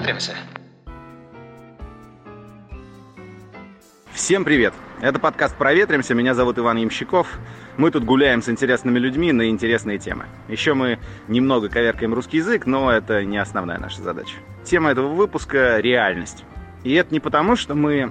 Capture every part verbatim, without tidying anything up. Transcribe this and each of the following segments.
Проветримся. Всем привет! Это подкаст «Проветримся», меня зовут Иван Ямщиков. Мы тут гуляем с интересными людьми на интересные темы. Еще мы немного коверкаем русский язык, но это не основная наша задача. Тема этого выпуска — реальность. И это не потому, что мы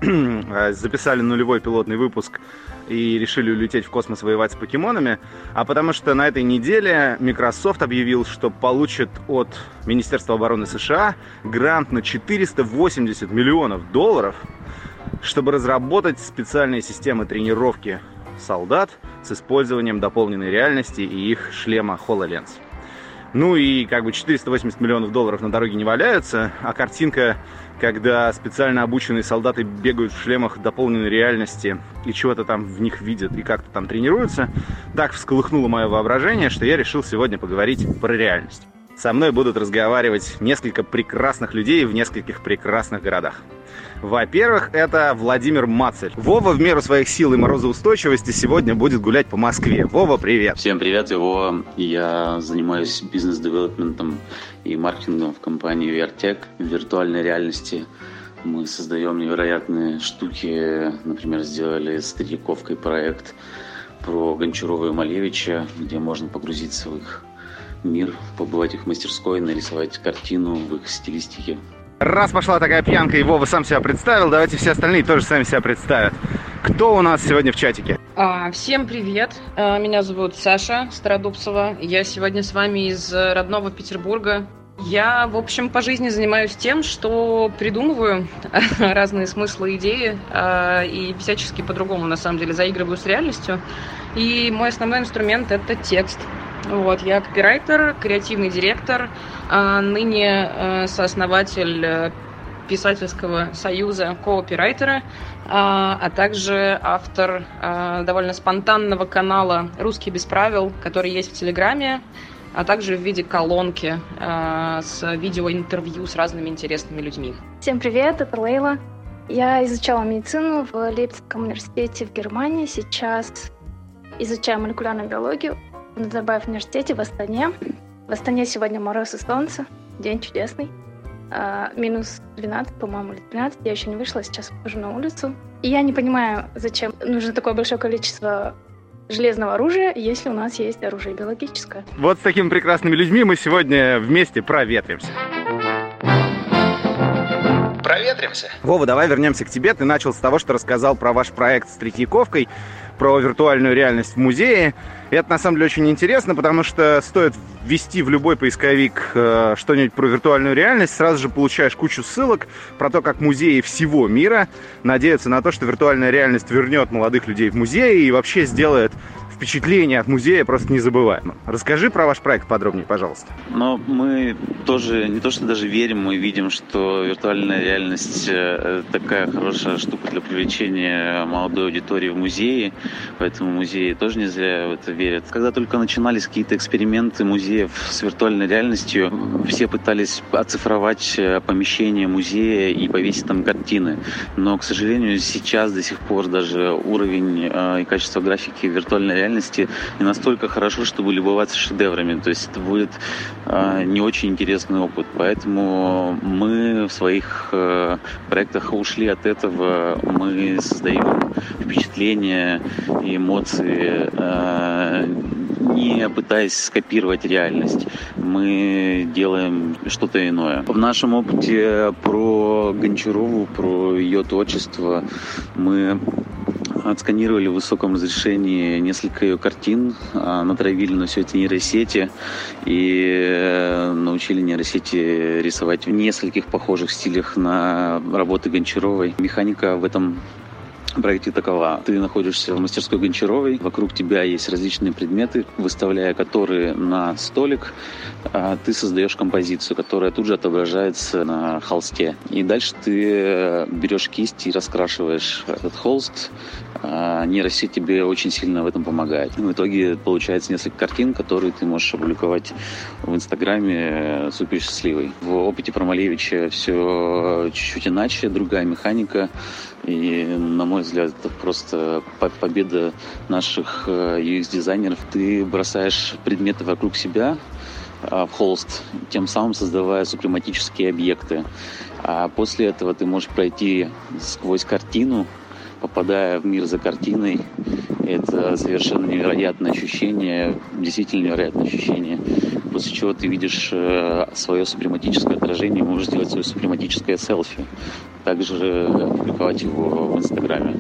записали нулевой пилотный выпуск и решили улететь в космос воевать с покемонами, а потому что на этой неделе Microsoft объявил, что получит от Министерства обороны США грант на четыреста восемьдесят миллионов долларов, чтобы разработать специальные системы тренировки солдат с использованием дополненной реальности и их шлема HoloLens. Ну и как бы четыреста восемьдесят миллионов долларов на дороге не валяются, а картинка, когда специально обученные солдаты бегают в шлемах дополненной реальности и чего-то там в них видят и как-то там тренируются, так всколыхнуло мое воображение, что я решил сегодня поговорить про реальность. Со мной будут разговаривать несколько прекрасных людей в нескольких прекрасных городах. Во-первых, это Владимир Мацарь. Вова в меру своих сил и морозоустойчивости сегодня будет гулять по Москве. Вова, привет! Всем привет, я Вова. Я занимаюсь бизнес-девелопментом и маркетингом в компании ви ар Tech в виртуальной реальности. Мы создаем невероятные штуки. Например, сделали с Третьяковкой проект про Гончарова и Малевича, где можно погрузиться в их мир, побывать в их мастерской, нарисовать картину в их стилистике. Раз пошла такая пьянка, и Вова сам себя представил, давайте все остальные тоже сами себя представят. Кто у нас сегодня в чатике? А, всем привет, а, меня зовут Саша Стародубцева, я сегодня с вами из родного Петербурга. Я, в общем, по жизни занимаюсь тем, что придумываю разные смыслы, идеи а, и всячески по-другому, на самом деле, заигрываю с реальностью. И мой основной инструмент — это текст. Вот, я копирайтер, креативный директор, а ныне а, сооснователь писательского союза копирайтера, а, а также автор а, довольно спонтанного канала «Русский без правил», который есть в Телеграме, а также в виде колонки а, с видеоинтервью с разными интересными людьми. Всем привет, это Лейла. Я изучала медицину в Лейпцигском университете в Германии. Сейчас изучаю молекулярную биологию в Назарбаев университете в Астане. В Астане сегодня мороз и солнце, день чудесный. А, минус двенадцать, по-моему, или тринадцать. Я еще не вышла, сейчас выхожу на улицу. И я не понимаю, зачем нужно такое большое количество железного оружия, если у нас есть оружие биологическое. Вот с такими прекрасными людьми мы сегодня вместе проветримся. Проветримся. Вова, давай вернемся к тебе. Ты начал с того, что рассказал про ваш проект с Третьяковкой, про виртуальную реальность в музее. И это на самом деле очень интересно, потому что стоит ввести в любой поисковик э, что-нибудь про виртуальную реальность, сразу же получаешь кучу ссылок про то, как музеи всего мира надеются на то, что виртуальная реальность вернет молодых людей в музеи и вообще сделает впечатление от музея просто незабываемым. Расскажи про ваш проект подробнее, пожалуйста. Но мы тоже не то что даже верим, мы видим, что виртуальная реальность такая хорошая штука для привлечения молодой аудитории в музеи, поэтому музеи тоже не зря в это верят. Когда только начинались какие-то эксперименты музеев с виртуальной реальностью, все пытались оцифровать помещение музея и повесить там картины. Но, к сожалению, сейчас до сих пор даже уровень и качество графики виртуальной реальности реальности не настолько хорошо, чтобы любоваться шедеврами. То есть это будет э, не очень интересный опыт. Поэтому мы в своих э, проектах ушли от этого. Мы создаем впечатления и эмоции, э, не пытаясь скопировать реальность. Мы делаем что-то иное. В нашем опыте про Гончарову, про ее творчество мы отсканировали в высоком разрешении несколько ее картин, натравили на все это нейросети и научили нейросети рисовать в нескольких похожих стилях на работы Гончаровой. Механика в этом проекте такова. Ты находишься в мастерской Гончаровой, вокруг тебя есть различные предметы, выставляя которые на столик, ты создаешь композицию, которая тут же отображается на холсте. И дальше ты берешь кисть и раскрашиваешь этот холст. Нейросеть тебе очень сильно в этом помогает. В итоге получается несколько картин, которые ты можешь опубликовать в Инстаграме супер счастливый. В опыте про Малевича все чуть-чуть иначе, другая механика. И, на мой взгляд, это просто победа наших ю экс-дизайнеров. Ты бросаешь предметы вокруг себя, в холст, тем самым создавая супрематические объекты. А после этого ты можешь пройти сквозь картину, попадая в мир за картиной. Это совершенно невероятное ощущение, действительно невероятное ощущение, после чего ты видишь свое супрематическое отражение и можешь сделать свое супрематическое селфи. Также публиковать его в Инстаграме.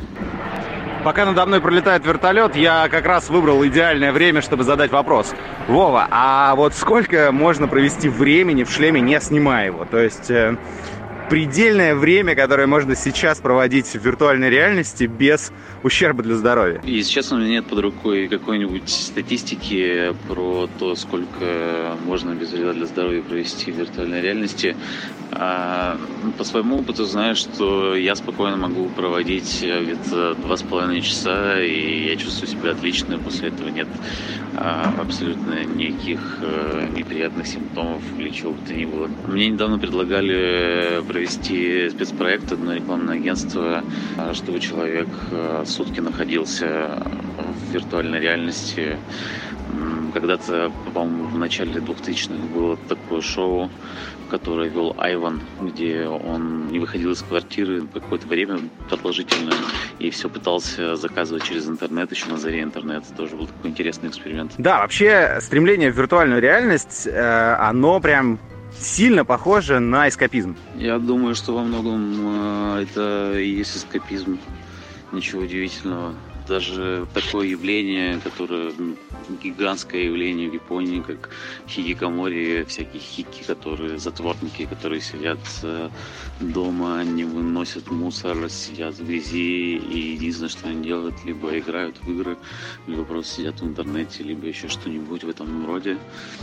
Пока надо мной пролетает вертолет, я как раз выбрал идеальное время, чтобы задать вопрос. Вова, а вот сколько можно провести времени в шлеме, не снимая его? То есть э, предельное время, которое можно сейчас проводить в виртуальной реальности без ущерба для здоровья? Если честно, у меня нет под рукой какой-нибудь статистики про то, сколько можно без вреда для здоровья провести в виртуальной реальности. А, по своему опыту знаю, что я спокойно могу проводить где-то два с половиной часа, и я чувствую себя отлично. После этого нет а, абсолютно никаких а, неприятных симптомов или чего бы то ни было. Мне недавно предлагали провести спецпроект, одно рекламное агентство, чтобы человек сутки находился в виртуальной реальности. Когда-то, по-моему, в начале двухтысячных было такое шоу, которое вел Айван, где он не выходил из квартиры какое-то время продолжительное и все пытался заказывать через интернет, еще на заре интернета. Тоже был такой интересный эксперимент. Да, вообще стремление в виртуальную реальность, оно прям сильно похоже на эскапизм. Я думаю, что во многом это и есть эскапизм. Ничего удивительного. Даже такое явление, которое гигантское явление в Японии, как хикикамори, всякие хики, которые затворники, которые сидят дома, не выносят мусор, сидят в грязи, и единственное, что они делают, либо играют в игры, либо просто сидят в интернете, либо еще что-нибудь в этом роде.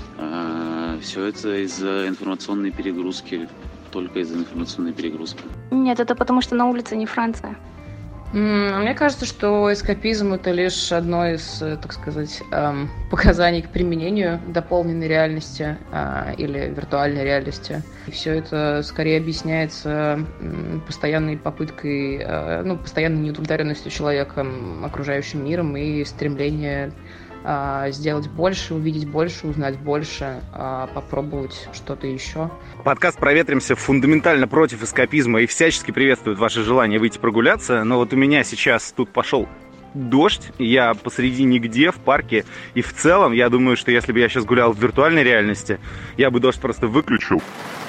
Все это из-за информационной перегрузки, только из-за информационной перегрузки. Нет, это потому что на улице не Франция. Мне кажется, что эскапизм — это лишь одно из, так сказать, показаний к применению дополненной реальности или виртуальной реальности. И все это скорее объясняется постоянной попыткой, ну, постоянной неудовлетворенностью человека окружающим миром и стремлением сделать больше, увидеть больше, узнать больше, попробовать что-то еще. Подкаст «Проветримся» фундаментально против эскапизма и всячески приветствует ваше желание выйти прогуляться, но вот у меня сейчас тут пошел дождь, я посреди нигде, в парке, и в целом я думаю, что если бы я сейчас гулял в виртуальной реальности, я бы дождь просто выключил.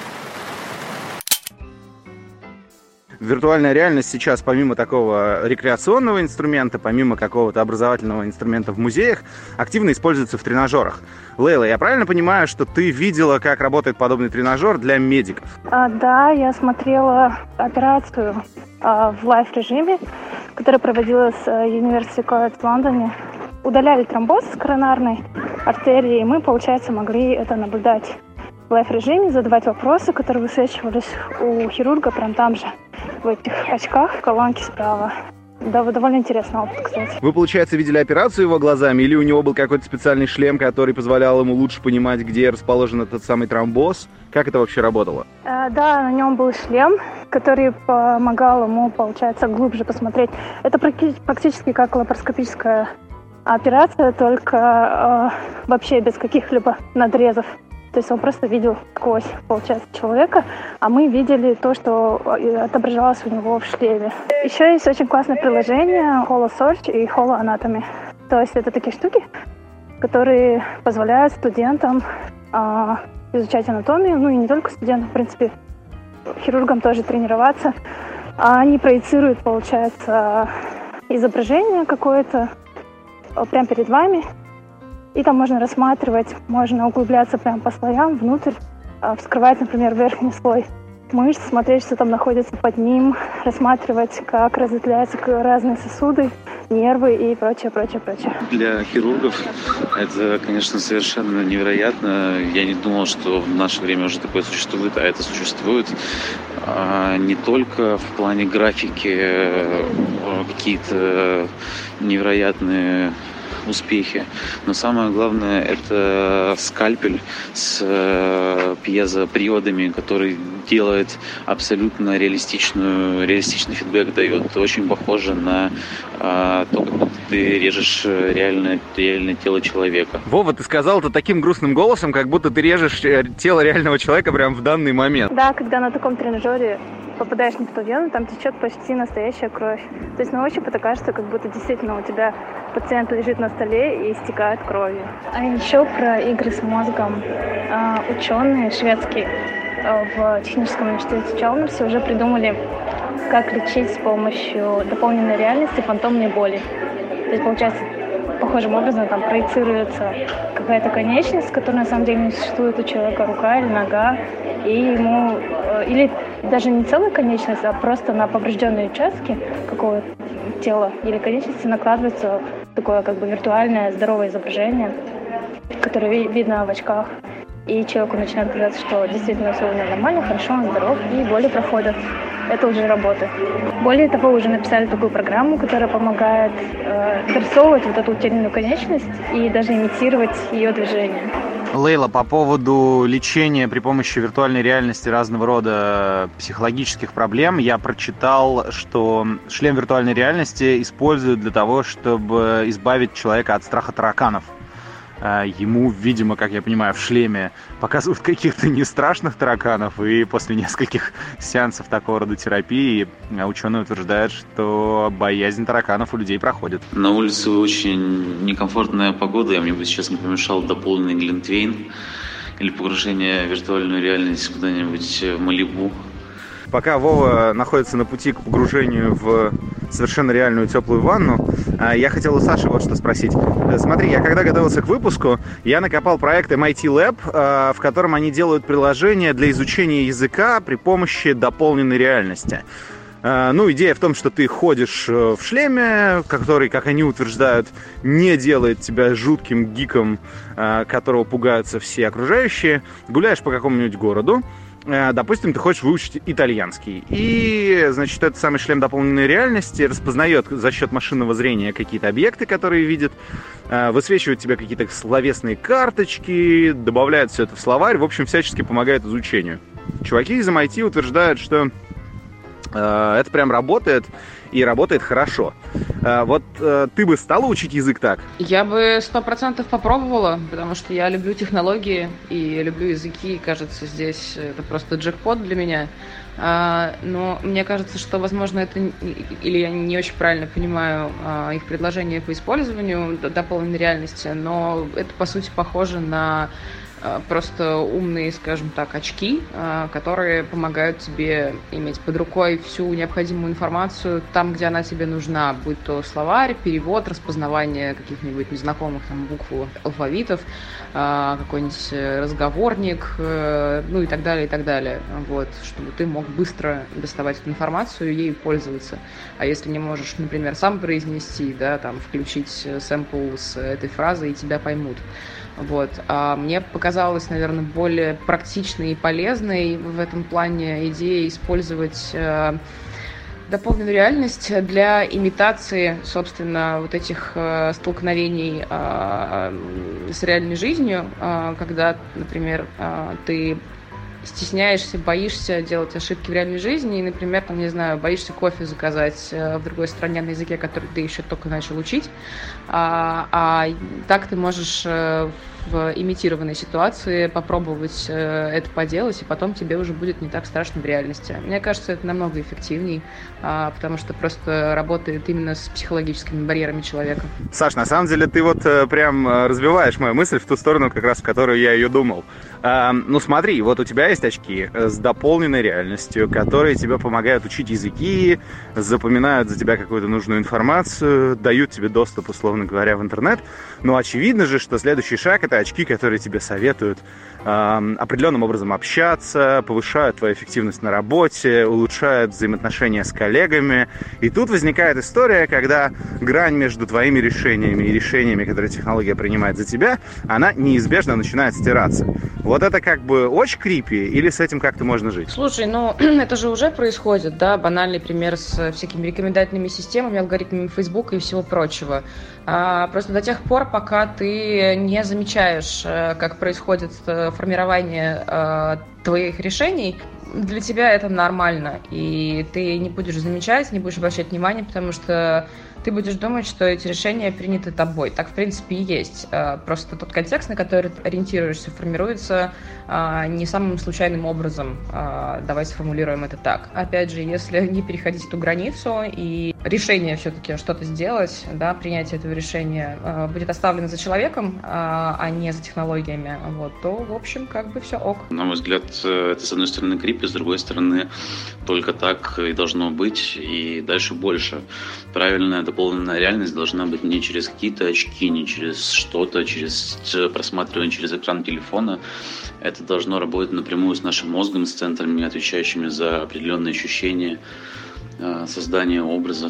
Виртуальная реальность сейчас, помимо такого рекреационного инструмента, помимо какого-то образовательного инструмента в музеях, активно используется в тренажерах. Лейла, я правильно понимаю, что ты видела, как работает подобный тренажер для медиков? А, да, я смотрела операцию а, в лайв-режиме, которая проводилась в University College в Лондоне. Удаляли тромбоз с коронарной артерии, и мы, получается, могли это наблюдать в лайв-режиме, задавать вопросы, которые высвечивались у хирурга прям там же, в этих очках, в колонке справа. Да, довольно интересный опыт, кстати. Вы, получается, видели операцию его глазами, или у него был какой-то специальный шлем, который позволял ему лучше понимать, где расположен этот самый тромбоз? Как это вообще работало? А, да, на нем был шлем, который помогал ему, получается, глубже посмотреть. Это практически как лапароскопическая операция, только э, вообще без каких-либо надрезов. То есть он просто видел сквозь, получается, человека, а мы видели то, что отображалось у него в шлеме. Еще есть очень классное приложение HoloSearch и HoloAnatomy. То есть это такие штуки, которые позволяют студентам э, изучать анатомию, ну и не только студентам, в принципе, хирургам тоже тренироваться. А они проецируют, получается, изображение какое-то прямо перед вами. И там можно рассматривать, можно углубляться прямо по слоям внутрь, вскрывать, например, верхний слой мышц, смотреть, что там находится под ним, рассматривать, как разветвляются разные сосуды, нервы и прочее, прочее, прочее. Для хирургов это, конечно, совершенно невероятно. Я не думал, что в наше время уже такое существует, а это существует. А не только в плане графики, какие-то невероятные успехи. Но самое главное — это скальпель с пьезоприводами, который делает абсолютно реалистичную, реалистичный фидбэк, дает. Очень похоже на а, то, как ты режешь реальное, реальное тело человека. Вова, ты сказал это таким грустным голосом, как будто ты режешь тело реального человека прямо в данный момент. Да, когда на таком тренажере попадаешь не в ту вену, там течет почти настоящая кровь. То есть на ощупь это кажется, как будто действительно у тебя пациент лежит на столе и истекает кровью. А еще про игры с мозгом. Ученые шведские в техническом университете Чалмерсе уже придумали, как лечить с помощью дополненной реальности фантомной боли. То есть, получается, похожим образом там проецируется какая-то конечность, которая на самом деле не существует у человека, рука или нога, и ему, или даже не целая конечность, а просто на поврежденные участки какого-то тела или конечности накладывается такое как бы виртуальное здоровое изображение, которое видно в очках. И человеку начинает казаться, что действительно все у него нормально, хорошо, он здоров, и боли проходят. Это уже работает. Более того, уже написали такую программу, которая помогает э, дорисовывать вот эту утерянную конечность и даже имитировать ее движение. Лейла, по поводу лечения при помощи виртуальной реальности разного рода психологических проблем, я прочитал, что шлем виртуальной реальности используют для того, чтобы избавить человека от страха тараканов. Ему, видимо, как я понимаю, в шлеме показывают каких-то не страшных тараканов, и после нескольких сеансов такого рода терапии ученые утверждают, что боязнь тараканов у людей проходит. На улице очень некомфортная погода, и мне бы сейчас не помешал дополненный глинтвейн или погружение в виртуальную реальность куда-нибудь в Малибу. Пока Вова находится на пути к погружению в совершенно реальную теплую ванну, я хотел у Саши вот что спросить. Смотри, я когда готовился к выпуску, я накопал проект эм ай ти Lab, в котором они делают приложение для изучения языка при помощи дополненной реальности. Ну, идея в том, что ты ходишь в шлеме, который, как они утверждают, не делает тебя жутким гиком, которого пугаются все окружающие. Гуляешь по какому-нибудь городу. Допустим, ты хочешь выучить итальянский. И, значит, этот самый шлем дополненной реальности распознает за счет машинного зрения какие-то объекты, которые видит, высвечивает тебе какие-то словесные карточки, добавляет все это в словарь, в общем, всячески помогает изучению. Чуваки из эм ай ти утверждают, что это прям работает, и работает хорошо. Вот ты бы стала учить язык так? Я бы сто процентов попробовала, потому что я люблю технологии и люблю языки, и кажется, здесь это просто джекпот для меня. Но мне кажется, что, возможно, это, или я не очень правильно понимаю их предложение по использованию дополненной реальности, но это, по сути, похоже на просто умные, скажем так, очки, которые помогают тебе иметь под рукой всю необходимую информацию там, где она тебе нужна, будь то словарь, перевод, распознавание каких-нибудь незнакомых там букв, алфавитов, какой-нибудь разговорник, ну и так далее, и так далее. Вот, чтобы ты мог быстро доставать эту информацию и ей пользоваться. А если не можешь, например, сам произнести, да, там, включить сэмпл с этой фразой, и тебя поймут. Вот. А мне показалось, наверное, более практичной и полезной в этом плане идея использовать э, дополненную реальность для имитации, собственно, вот этих э, столкновений э, с реальной жизнью, э, когда, например, э, ты стесняешься, боишься делать ошибки в реальной жизни и, например, там, не знаю, боишься кофе заказать в другой стране на языке, который ты еще только начал учить, а, а так ты можешь в имитированной ситуации попробовать это поделать, и потом тебе уже будет не так страшно в реальности. Мне кажется, это намного эффективней, потому что просто работает именно с психологическими барьерами человека. Саш, на самом деле ты вот прям разбиваешь мою мысль в ту сторону, как раз в которую я ее думал. Ну смотри, вот у тебя есть очки с дополненной реальностью, которые тебе помогают учить языки, запоминают за тебя какую-то нужную информацию, дают тебе доступ, условно говоря, в интернет. Но очевидно же, что следующий шаг — это это очки, которые тебе советуют э, определенным образом общаться, повышают твою эффективность на работе, улучшают взаимоотношения с коллегами. И тут возникает история, когда грань между твоими решениями и решениями, которые технология принимает за тебя, она неизбежно начинает стираться. Вот это как бы очень крипи, или с этим как-то можно жить? Слушай, ну это же уже происходит, да, банальный пример с всякими рекомендательными системами, алгоритмами Facebook и всего прочего. А, просто до тех пор, пока ты не замечаешь, как происходит формирование а, твоих решений, для тебя это нормально, и ты не будешь замечать, не будешь обращать внимания, потому что ты будешь думать, что эти решения приняты тобой. Так, в принципе, и есть. Просто тот контекст, на который ты ориентируешься, формируется не самым случайным образом. Давайте сформулируем это так. Опять же, если не переходить эту границу, и решение все-таки что-то сделать, да, принятие этого решения будет оставлено за человеком, а не за технологиями, вот, то, в общем, как бы все ок. На мой взгляд, это, с одной стороны, крипи, с другой стороны, только так и должно быть, и дальше больше. Правильная дополненная реальность должна быть не через какие-то очки, не через что-то, через просматривание через экран телефона. Это должно работать напрямую с нашим мозгом, с центрами, отвечающими за определенные ощущения, создание образов.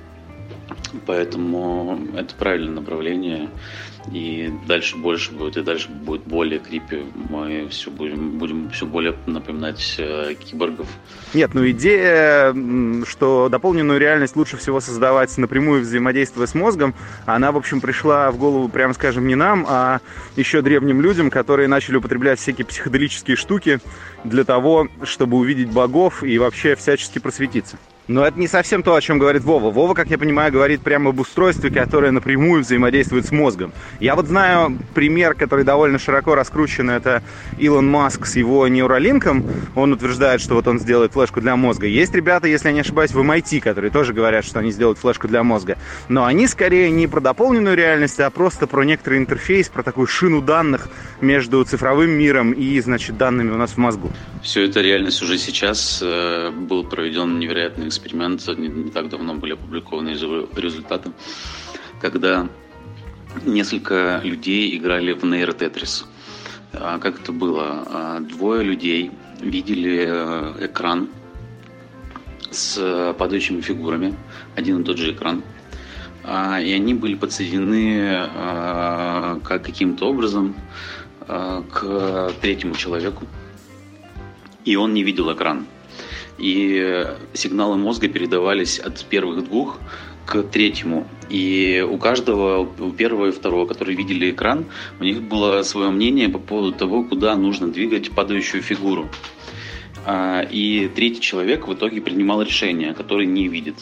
Поэтому это правильное направление. И дальше больше будет, и дальше будет более крипи. Мы все будем, будем все более напоминать э, киборгов. Нет, ну идея, что дополненную реальность лучше всего создавать напрямую, взаимодействуя с мозгом, она, в общем, пришла в голову, прямо скажем, не нам, а еще древним людям, которые начали употреблять всякие психоделические штуки для того, чтобы увидеть богов и вообще всячески просветиться. Но это не совсем то, о чем говорит Вова. Вова, как я понимаю, говорит прямо об устройстве, которое напрямую взаимодействует с мозгом. Я вот знаю пример, который довольно широко раскручен, это Илон Маск с его нейролинком. Он утверждает, что вот он сделает флешку для мозга. Есть ребята, если я не ошибаюсь, в эм ай ти, которые тоже говорят, что они сделают флешку для мозга. Но они скорее не про дополненную реальность, а просто про некоторый интерфейс, про такую шину данных между цифровым миром и, значит, данными у нас в мозгу. Все это реальность уже сейчас. Был проведен невероятный эксперимент, не, не так давно были опубликованы результаты, когда несколько людей играли в нейротетрис. Как это было? Двое людей видели экран с падающими фигурами, один и тот же экран, и они были подсоединены как каким-то образом к третьему человеку, и он не видел экран. И сигналы мозга передавались от первых двух к третьему. И у каждого, у первого и второго, которые видели экран, у них было свое мнение по поводу того, куда нужно двигать падающую фигуру. И третий человек в итоге принимал решение, которое не видит.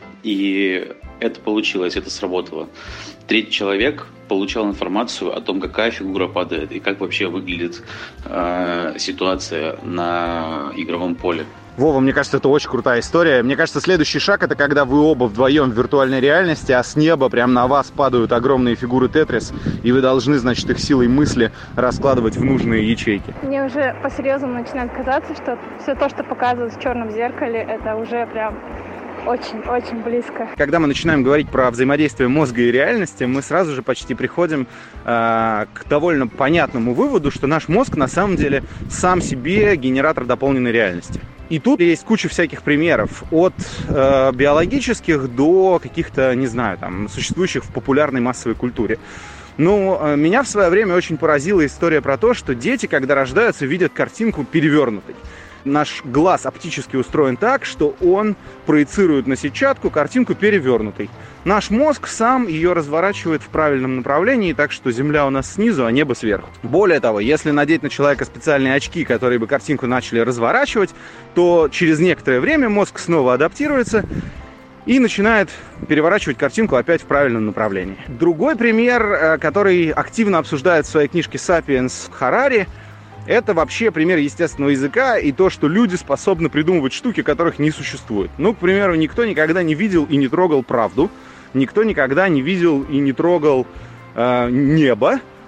И это получилось, это сработало. Третий человек получал информацию о том, какая фигура падает и как вообще выглядит э, ситуация на игровом поле. Вова, мне кажется, это очень крутая история. Мне кажется, следующий шаг — это когда вы оба вдвоем в виртуальной реальности, а с неба прямо на вас падают огромные фигуры Тетрис, и вы должны, значит, их силой мысли раскладывать в нужные ячейки. Мне уже по-серьезному начинает казаться, что все то, что показывают в черном зеркале, это уже прям очень-очень близко. Когда мы начинаем говорить про взаимодействие мозга и реальности, мы сразу же почти приходим э, к довольно понятному выводу, что наш мозг на самом деле сам себе генератор дополненной реальности. И тут есть куча всяких примеров, от э, биологических до каких-то, не знаю, там, существующих в популярной массовой культуре. Ну, э, меня в свое время очень поразила история про то, что дети, когда рождаются, видят картинку перевернутой. Наш глаз оптически устроен так, что он проецирует на сетчатку картинку перевернутой. Наш мозг сам ее разворачивает в правильном направлении, так что Земля у нас снизу, а небо сверху. Более того, если надеть на человека специальные очки, которые бы картинку начали разворачивать, то через некоторое время мозг снова адаптируется и начинает переворачивать картинку опять в правильном направлении. Другой пример, который активно обсуждает в своей книжке «Сапиенс» Харари, это вообще пример естественного языка и то, что люди способны придумывать штуки, которых не существует. Ну, к примеру, никто никогда не видел и не трогал правду, никто никогда не видел и не трогал э, небо,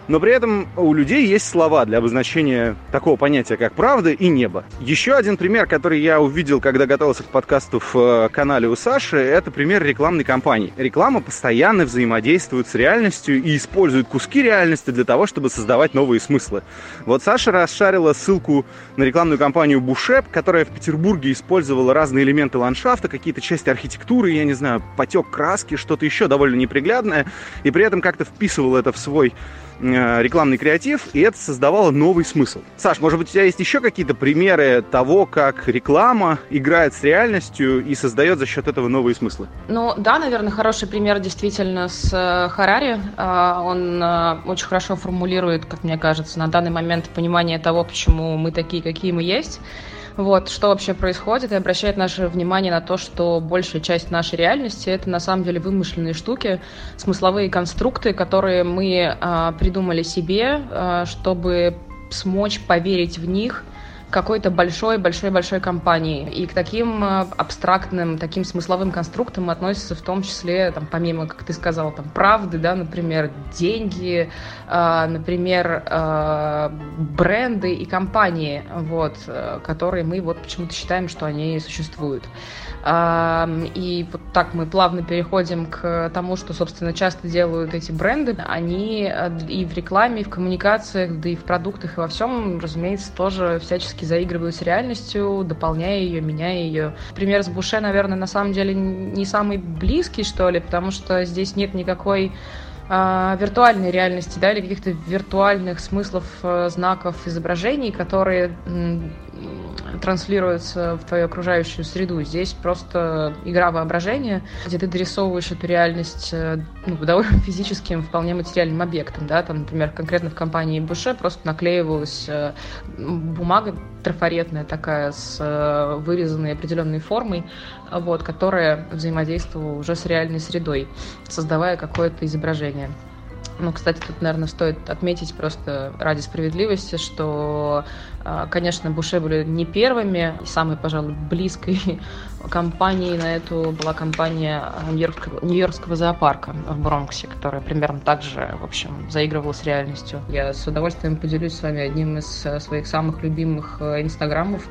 Но при этом у людей есть слова для обозначения такого понятия, как правда и небо. Еще один пример, который я увидел, когда готовился к подкасту в канале у Саши, это пример рекламной кампании. Реклама постоянно взаимодействует с реальностью и использует куски реальности для того, чтобы создавать новые смыслы. Вот Саша расшарила ссылку на рекламную кампанию Бушеп, которая в Петербурге использовала разные элементы ландшафта, какие-то части архитектуры, я не знаю, потек краски, что-то еще довольно неприглядное, и при этом как-то вписывала это в свой рекламный креатив, и это создавало новый смысл. Саш, может быть, у тебя есть еще какие-то примеры того, как реклама играет с реальностью и создает за счет этого новые смыслы? Ну да, наверное, хороший пример действительно с Харари. Он очень хорошо формулирует, как мне кажется, на данный момент понимание того, почему мы такие, какие мы есть. Вот, что вообще происходит, и обращает наше внимание на то, что большая часть нашей реальности — это на самом деле вымышленные штуки, смысловые конструкты, которые мы а, придумали себе, а, чтобы смочь поверить в них какой-то большой-большой-большой компании. И к таким абстрактным, таким смысловым конструктам относятся в том числе, там, помимо, как ты сказал, там, правды, да, например, деньги, э, например, э, бренды и компании, вот, которые мы вот почему-то считаем, что они существуют. Э, и вот так мы плавно переходим к тому, что, собственно, часто делают эти бренды. Они и в рекламе, и в коммуникациях, да и в продуктах, и во всем, разумеется, тоже всячески заигрывают с реальностью, дополняя ее, меняя ее. Пример с Буше, наверное, на самом деле не самый близкий, что ли, потому что здесь нет никакой э, виртуальной реальности, да, или каких-то виртуальных смыслов, э, знаков, изображений, которые э, транслируются в твою окружающую среду. Здесь просто игра воображения, где ты дорисовываешь эту реальность, ну, довольно физическим, вполне материальным объектом, да, там, например, конкретно в компании Буше просто наклеивалась бумага трафаретная такая с вырезанной определенной формой, вот, которая взаимодействовала уже с реальной средой, создавая какое-то изображение. Ну, кстати, тут, наверное, стоит отметить просто ради справедливости, что, конечно, Буше были не первыми, и самой, пожалуй, близкой компанией на эту была компания Нью-Йоркского, Нью-Йоркского зоопарка в Бронксе, которая примерно так же, в общем, заигрывала с реальностью. Я с удовольствием поделюсь с вами одним из своих самых любимых инстаграмов,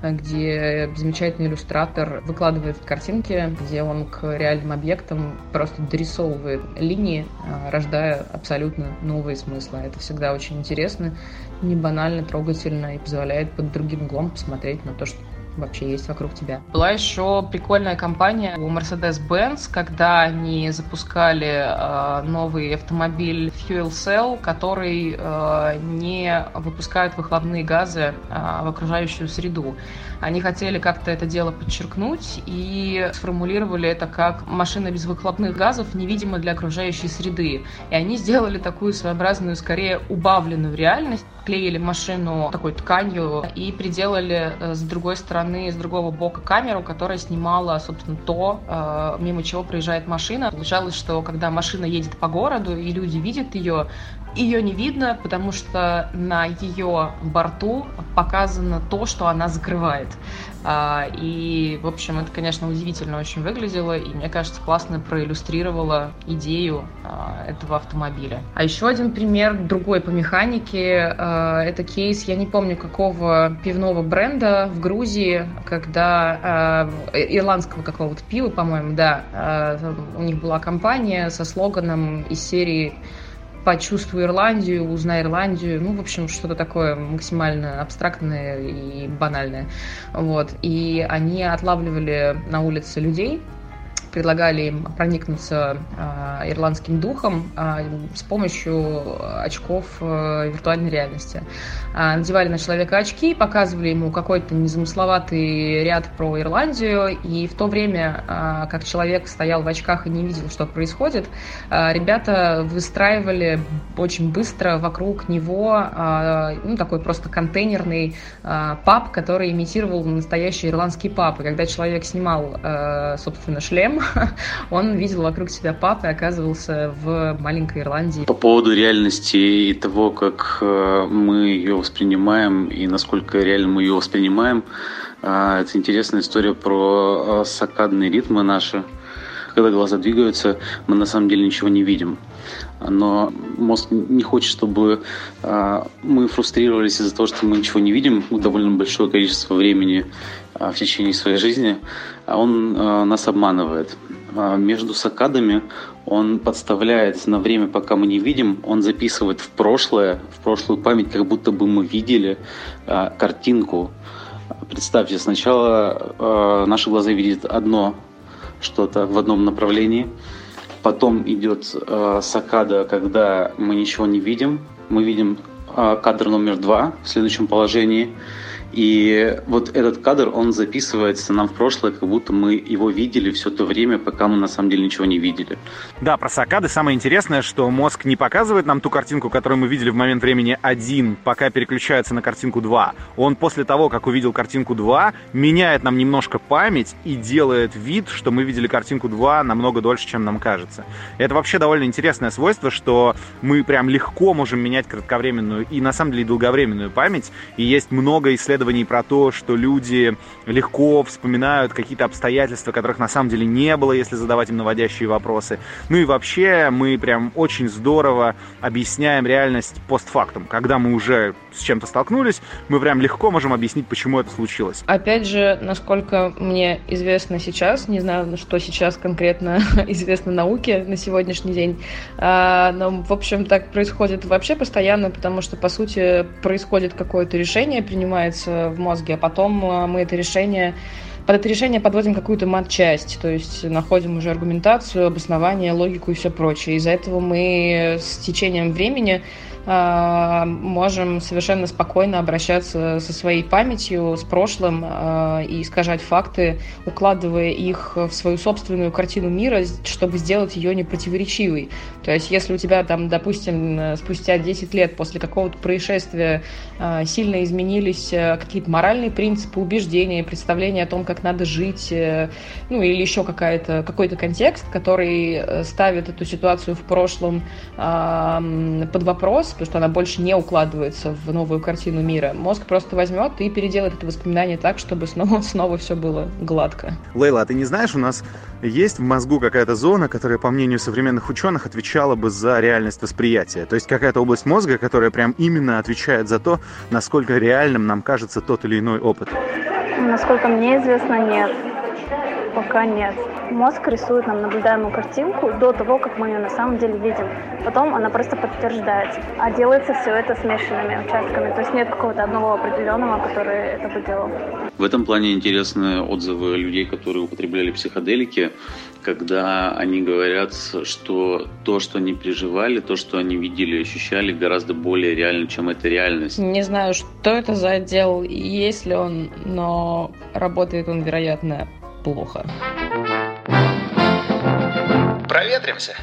где замечательный иллюстратор выкладывает картинки, где он к реальным объектам просто дорисовывает линии, рождая абсолютно новые смыслы. Это всегда очень интересно, не банально, трогательно и позволяет под другим углом посмотреть на то, что вообще есть вокруг тебя. Была еще прикольная кампания у Mercedes-Benz, когда они запускали э, новый автомобиль Fuel Cell, который э, не выпускает выхлопные газы э, в окружающую среду. Они хотели как-то это дело подчеркнуть и сформулировали это как машина без выхлопных газов, невидима для окружающей среды. И они сделали такую своеобразную, скорее убавленную реальность, клеили машину такой тканью и приделали с другой стороны, с другого бока камеру, которая снимала, собственно, то, мимо чего проезжает машина. Получалось, что когда машина едет по городу и люди видят ее, ее не видно, потому что на ее борту показано то, что она закрывает. И, в общем, это, конечно, удивительно очень выглядело, и, мне кажется, классно проиллюстрировало идею этого автомобиля. А еще один пример, другой по механике, это кейс, я не помню, какого пивного бренда в Грузии, когда ирландского какого-то пива, по-моему, да, у них была кампания со слоганом из серии «Почувствуй Ирландию, узнай Ирландию». Ну, в общем, что-то такое максимально абстрактное и банальное. Вот. И они отлавливали на улице людей, предлагали им проникнуться э, ирландским духом э, с помощью очков э, виртуальной реальности. Э, надевали на человека очки, показывали ему какой-то незамысловатый ряд про Ирландию, и в то время, э, как человек стоял в очках и не видел, что происходит, э, ребята выстраивали очень быстро вокруг него э, ну, такой просто контейнерный э, паб, который имитировал настоящий ирландский паб. И когда человек снимал, э, собственно, шлем, он видел вокруг себя пап и оказывался в маленькой Ирландии. По поводу реальности и того, как мы ее воспринимаем и насколько реально мы ее воспринимаем, это интересная история про саккадные ритмы наши, когда глаза двигаются, мы на самом деле ничего не видим. Но мозг не хочет, чтобы э, мы фрустрировались из-за того, что мы ничего не видим довольно большое количество времени э, в течение своей жизни. Он э, нас обманывает. Э, между саккадами он подставляет на время, пока мы не видим, он записывает в прошлое, в прошлую память, как будто бы мы видели э, картинку. Представьте, сначала э, наши глаза видят одно что-то в одном направлении, потом идет э, саккада, когда мы ничего не видим, мы видим э, кадр номер два в следующем положении, и вот этот кадр, он записывается нам в прошлое, как будто мы его видели все то время, пока мы на самом деле ничего не видели. Да, про саккады самое интересное, что мозг не показывает нам ту картинку, которую мы видели в момент времени один, пока переключается на картинку два. Он после того, как увидел картинку два, меняет нам немножко память и делает вид, что мы видели картинку два намного дольше, чем нам кажется. Это вообще довольно интересное свойство, что мы прям легко можем менять кратковременную и на самом деле долговременную память, и есть много исследований про то, что люди легко вспоминают какие-то обстоятельства, которых на самом деле не было, если задавать им наводящие вопросы. Ну и вообще мы прям очень здорово объясняем реальность постфактум. Когда мы уже с чем-то столкнулись, мы прям легко можем объяснить, почему это случилось. Опять же, насколько мне известно сейчас, не знаю, что сейчас конкретно известно науке на сегодняшний день, но, в общем, так происходит вообще постоянно, потому что, по сути, происходит какое-то решение, принимается в мозге, а потом мы это решение, под это решение подводим какую-то матчасть, то есть находим уже аргументацию, обоснование, логику и все прочее. Из-за этого мы с течением времени можем совершенно спокойно обращаться со своей памятью, с прошлым и искажать факты, укладывая их в свою собственную картину мира, чтобы сделать ее непротиворечивой. То есть если у тебя, там, допустим, спустя десять лет после какого-то происшествия сильно изменились какие-то моральные принципы, убеждения, представления о том, как надо жить, ну или еще какая-то, какой-то контекст, который ставит эту ситуацию в прошлом под вопрос, потому что она больше не укладывается в новую картину мира. Мозг просто возьмет и переделает это воспоминание так, чтобы снова, снова все было гладко. Лейла, а ты не знаешь, у нас есть в мозгу какая-то зона, которая, по мнению современных ученых, отвечала бы за реальность восприятия? То есть какая-то область мозга, которая прям именно отвечает за то, насколько реальным нам кажется тот или иной опыт? Насколько мне известно, нет. Пока нет. Мозг рисует нам наблюдаемую картинку до того, как мы ее на самом деле видим. Потом она просто подтверждается. А делается все это смешанными участками. То есть нет какого-то одного определенного, который это бы делал. В этом плане интересны отзывы людей, которые употребляли психоделики, когда они говорят, что то, что они переживали, то, что они видели и ощущали, гораздо более реально, чем эта реальность. Не знаю, что это за отдел, есть ли он, но работает он, вероятно, плохо. Проветримся.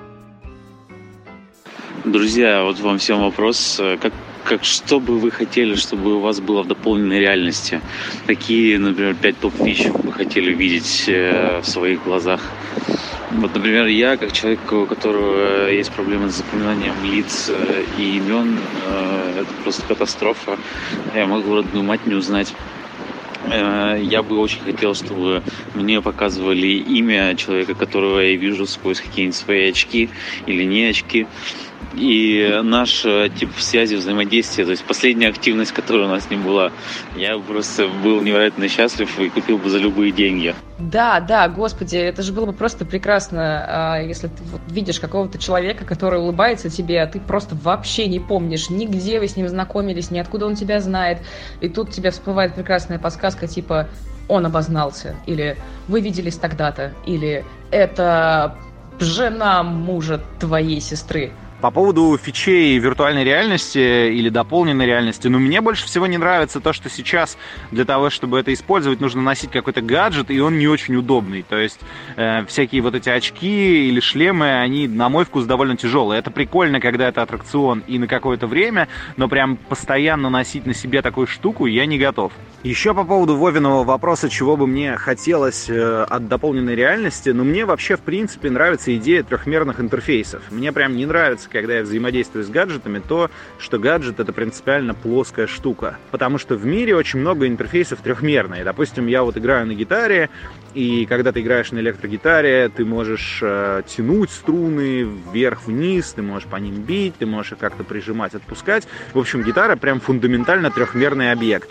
Друзья, вот вам всем вопрос, как, как что бы вы хотели, чтобы у вас было в дополненной реальности? Какие, например, пять топ-фич вы хотели видеть э, в своих глазах? Вот, например, я, как человек, у которого есть проблемы с запоминанием лиц э, и имен, э, это просто катастрофа. Я могу родную мать не узнать. Я бы очень хотел, чтобы мне показывали имя человека, которого я вижу сквозь какие-нибудь свои очки или не очки. И наш тип связи, взаимодействия, то есть последняя активность, которая у нас с ним была, я просто был невероятно счастлив и купил бы за любые деньги. Да, да, господи, это же было бы просто прекрасно, если ты вот видишь какого-то человека, который улыбается тебе, а ты просто вообще не помнишь, нигде вы с ним знакомились, ни откуда он тебя знает, и тут тебе всплывает прекрасная подсказка типа «он обознался», или «вы виделись тогда-то», или «это жена мужа твоей сестры». По поводу фичей виртуальной реальности или дополненной реальности, ну, мне больше всего не нравится то, что сейчас для того, чтобы это использовать, нужно носить какой-то гаджет, и он не очень удобный. То есть э, всякие вот эти очки или шлемы, они, на мой вкус, довольно тяжелые. Это прикольно, когда это аттракцион и на какое-то время, но прям постоянно носить на себе такую штуку я не готов. Еще по поводу Вовиного вопроса, чего бы мне хотелось э, от дополненной реальности, ну, мне вообще, в принципе, нравится идея трехмерных интерфейсов. Мне прям не нравится, кажется, когда я взаимодействую с гаджетами, то, что гаджет — это принципиально плоская штука. Потому что в мире очень много интерфейсов трехмерные. Допустим, я вот играю на гитаре, и когда ты играешь на электрогитаре, ты можешь э, тянуть струны вверх-вниз, ты можешь по ним бить, ты можешь их как-то прижимать, отпускать. В общем, гитара прям фундаментально трехмерный объект.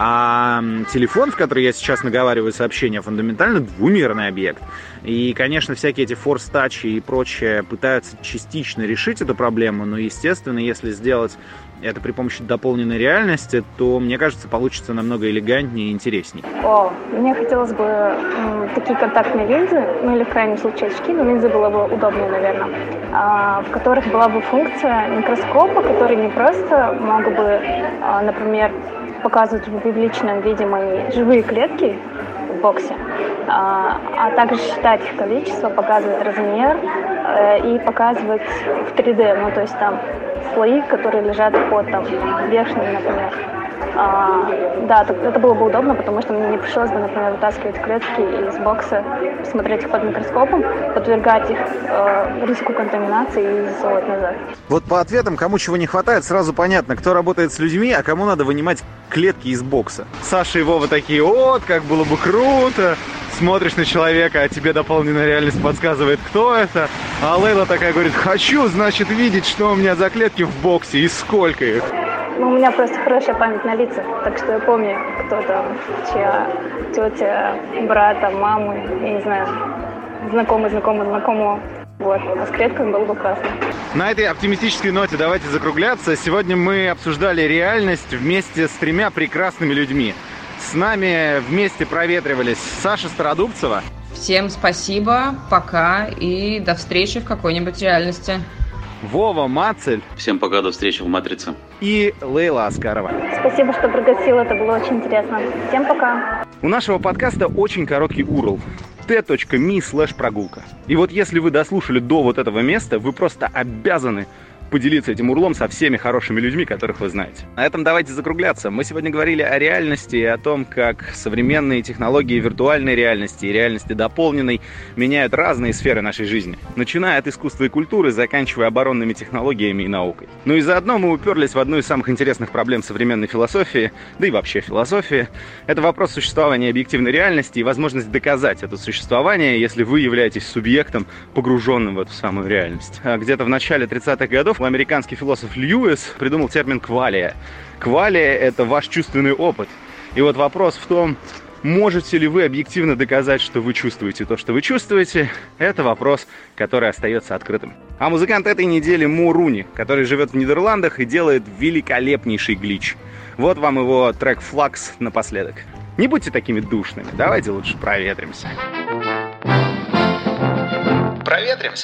А телефон, в который я сейчас наговариваю сообщения, фундаментально двумерный объект. И, конечно, всякие эти форс-тачи и прочее пытаются частично решить эту проблему, но, естественно, если сделать это при помощи дополненной реальности, то, мне кажется, получится намного элегантнее и интереснее. О, мне хотелось бы м, такие контактные линзы, ну или в крайнем случае очки, но линзы было бы удобнее, наверное, а, в которых была бы функция микроскопа, который не просто мог бы, а, например, показывать в увеличенном виде мои живые клетки в боксе, а, а также считать их количество, показывать размер э, и показывать в три дэ, ну то есть там слои, которые лежат под там верхним, например. А, да, это было бы удобно, потому что мне не пришлось бы, например, вытаскивать клетки из бокса, смотреть их под микроскопом, подвергать их э, риску контаминации и засовывать назад. Вот по ответам, кому чего не хватает, сразу понятно, кто работает с людьми, а кому надо вынимать клетки из бокса. Саша и Вова такие: вот, как было бы круто. Смотришь на человека, а тебе дополненная реальность подсказывает, кто это. А Лейла такая говорит: хочу, значит, видеть, что у меня за клетки в боксе и сколько их. Ну, у меня просто хорошая память на лица, так что я помню, кто там, чья тетя, брата, маму, я не знаю, знакомый, знакомый, знакомого. Вот, а с клетками было бы классно. На этой оптимистической ноте давайте закругляться. Сегодня мы обсуждали реальность вместе с тремя прекрасными людьми. С нами вместе проветривались Саша Стародубцева. Всем спасибо, пока и до встречи в какой-нибудь реальности. Вова Мацель. Всем пока, до встречи в «Матрице». И Лейла Аскарова. Спасибо, что пригласил, это было очень интересно. Всем пока. У нашего подкаста очень короткий ю ар эл. тэ точка ми слэш прогулка. И вот если вы дослушали до вот этого места, вы просто обязаны поделиться этим урлом со всеми хорошими людьми, которых вы знаете. На этом давайте закругляться. Мы сегодня говорили о реальности и о том, как современные технологии виртуальной реальности и реальности дополненной меняют разные сферы нашей жизни. Начиная от искусства и культуры, заканчивая оборонными технологиями и наукой. Ну и заодно мы уперлись в одну из самых интересных проблем современной философии, да и вообще философии. Это вопрос существования объективной реальности и возможность доказать это существование, если вы являетесь субъектом, погруженным в эту самую реальность. А где-то в начале тридцатых годов американский философ Льюис придумал термин «квалия». Квалия — это ваш чувственный опыт. И вот вопрос в том, можете ли вы объективно доказать, что вы чувствуете то, что вы чувствуете, это вопрос, который остается открытым. А музыкант этой недели Мо Руни, который живет в Нидерландах и делает великолепнейший глич. Вот вам его трек «Флакс» напоследок. Не будьте такими душными, давайте лучше проветримся. Проветримся.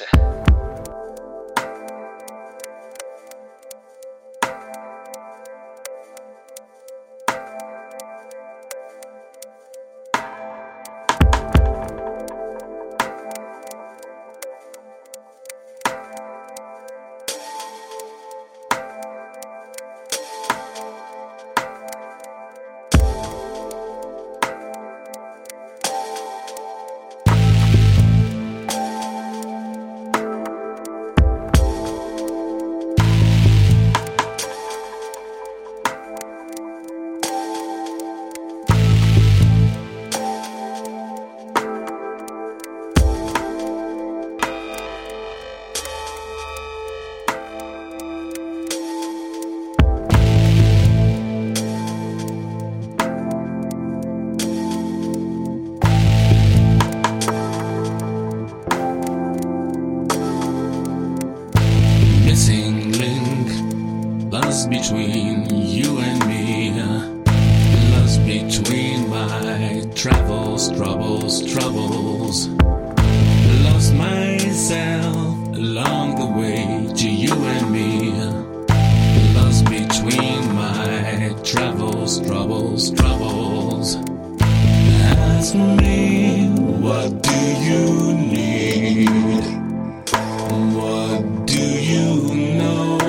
Between you and me, lost between my travels, troubles, troubles. Lost myself along the way to you and me. Lost between my travels, troubles, troubles. Ask me, what do you need? What do you know?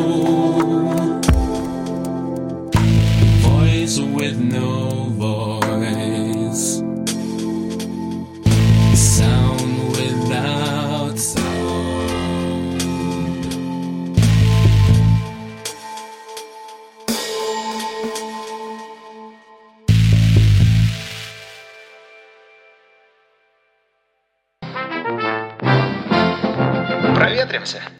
With no voice, sound without sound. Увидимся.